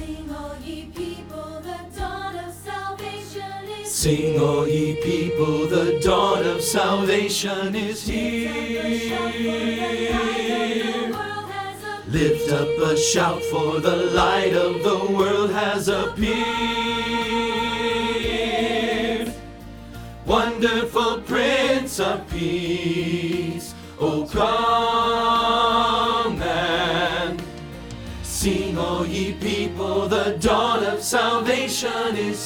Sing, all ye people, the dawn of salvation is Sing, all ye people, the dawn of salvation is here. Lift up a shout, for the light of the world has appeared. Wonderful Prince of Peace, O come and sing, all ye people, the dawn of salvation is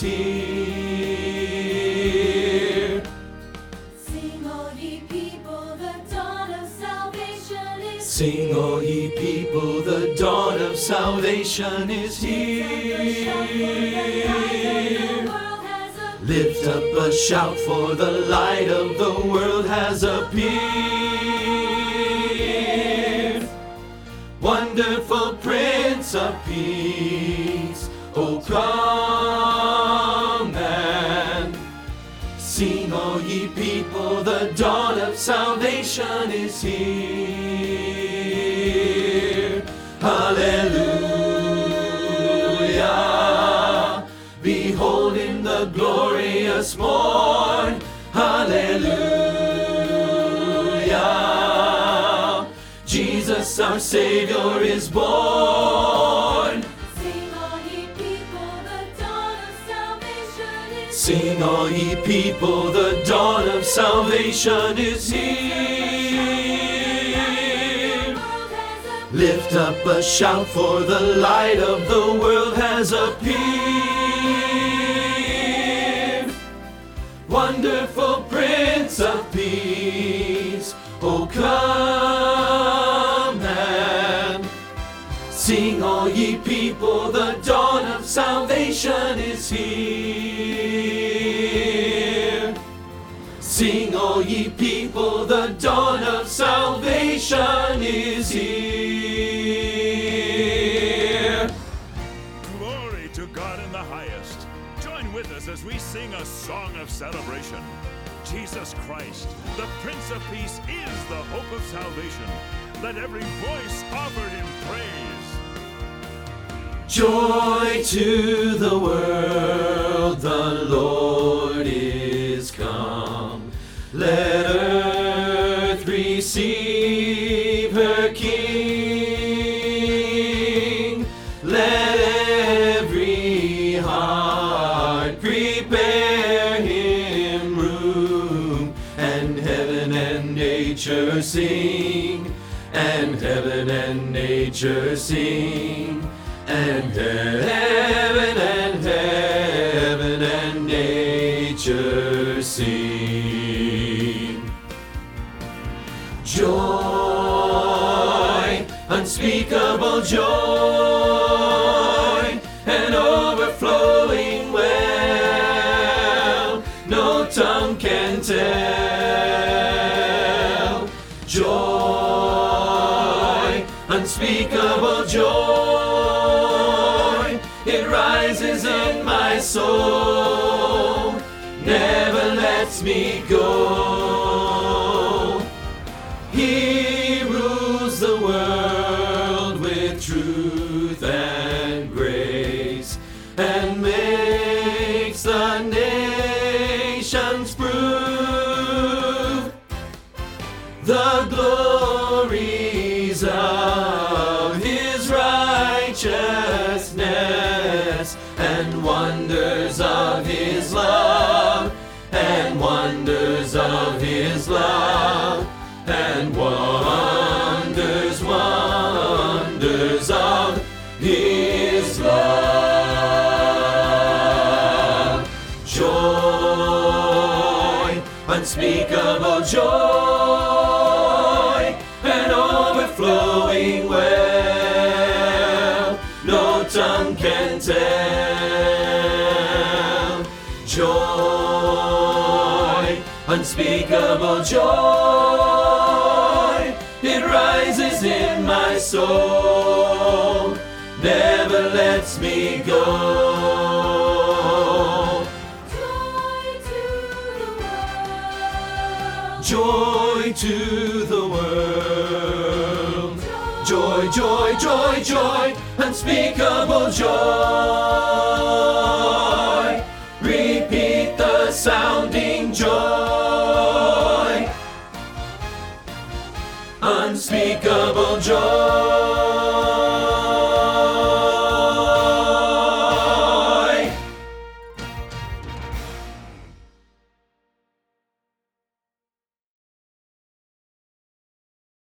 here. Sing, all ye people, the dawn of salvation is Sing, all ye people, the dawn of salvation is here. Lift up a shout, for the light of the world has appeared. Wonderful Prince of Peace, O come and sing, all ye people, the dawn of salvation is here. Hallelujah, beholding the glorious morn. Hallelujah, Jesus our Savior is born. Sing, all ye people, the dawn of salvation is Sing, all ye people, the dawn of salvation is here. Lift up a shout, for the light of the world has appeared. Wonderful Prince of Peace, O come and sing, all ye people, the dawn of salvation is here. Sing, all ye people, the dawn of salvation is here. Glory to God in the highest. Join with us as we sing a song of celebration. Jesus Christ, the Prince of Peace, is the hope of salvation. Let every voice offer him praise. Joy to the world, the Lord is come. Let earth receive her King. Let every heart prepare him room, and heaven and nature sing, and heaven and nature sing, and heaven and nature sing. Joy, unspeakable joy, and overflowing well, no tongue can tell. Joy, unspeakable joy, it rises in my soul, never lets me go. He rules the world with truth and grace, and makes the nations prove the glories of his righteousness, and wonders of his love, and wonders of his love, and wonders of his love. Joy, unspeakable joy, and overflowing well, no tongue can tell. Joy, unspeakable joy, it rises in my soul, never lets me go. joy to the world. Joy to the world, joy Joy, joy, joy, joy, unspeakable joy. Repeat the sound